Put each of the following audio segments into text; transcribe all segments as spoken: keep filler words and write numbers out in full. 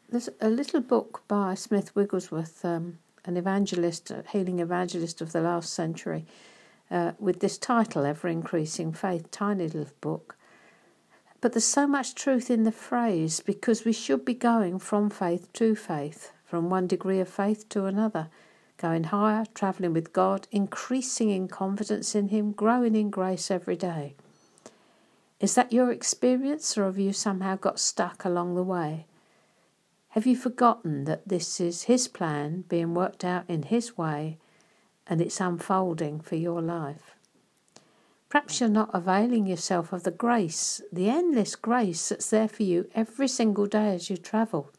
There's a little book by Smith Wigglesworth, um, an evangelist, a healing evangelist of the last century, uh, with this title, Ever Increasing Faith, tiny little book. But there's so much truth in the phrase, because we should be going from faith to faith, from one degree of faith to another, going higher, travelling with God, increasing in confidence in Him, growing in grace every day. Is that your experience, or have you somehow got stuck along the way? Have you forgotten that this is His plan being worked out in His way, and it's unfolding for your life? Perhaps you're not availing yourself of the grace, the endless grace that's there for you every single day as you travel.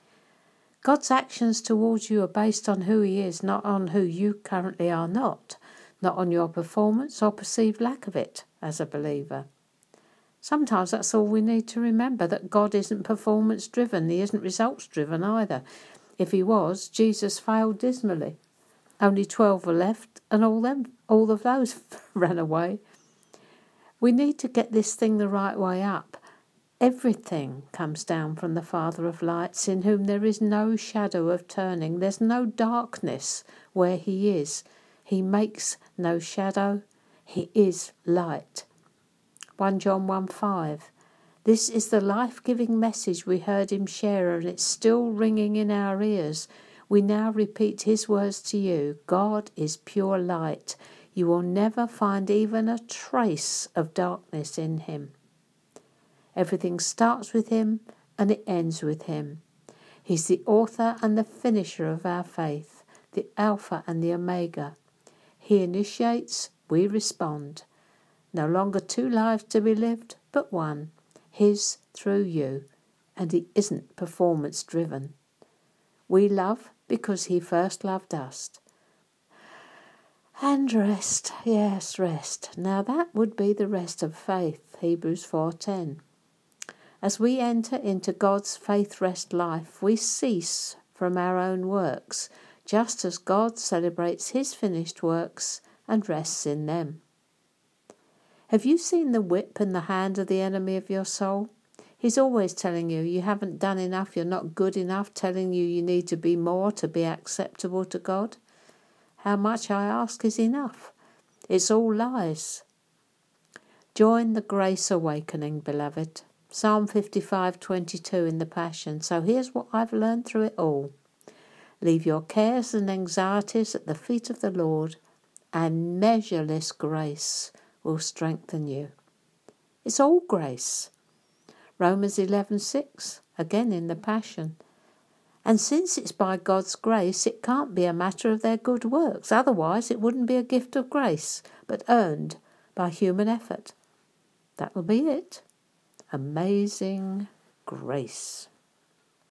God's actions towards you are based on who He is, not on who you currently are not, not on your performance or perceived lack of it as a believer. Sometimes that's all we need to remember, that God isn't performance-driven. He isn't results-driven either. If He was, Jesus failed dismally. Only twelve were left, and all them, all of those ran away. We need to get this thing the right way up. Everything comes down from the Father of lights, in whom there is no shadow of turning. There's no darkness where He is. He makes no shadow. He is light. First John one five. This is the life-giving message we heard Him share, and it's still ringing in our ears. We now repeat His words to you. God is pure light. You will never find even a trace of darkness in Him. Everything starts with Him and it ends with Him. He's the author and the finisher of our faith, the Alpha and the Omega. He initiates, we respond. No longer two lives to be lived, but one, His through you, and He isn't performance-driven. We love because He first loved us. And rest, yes, rest. Now that would be the rest of faith, Hebrews four ten. As we enter into God's faith-rest life, we cease from our own works, just as God celebrates His finished works and rests in them. Have you seen the whip in the hand of the enemy of your soul? He's always telling you you haven't done enough, you're not good enough, telling you you need to be more to be acceptable to God. How much, I ask, is enough? It's all lies. Join the grace awakening, beloved. Psalm fifty-five twenty-two in the Passion. So here's what I've learned through it all. Leave your cares and anxieties at the feet of the Lord, and measureless grace will strengthen you. It's all grace. Romans eleven six, again in the Passion. And since it's by God's grace, it can't be a matter of their good works. Otherwise, it wouldn't be a gift of grace, but earned by human effort. That'll be it. Amazing grace.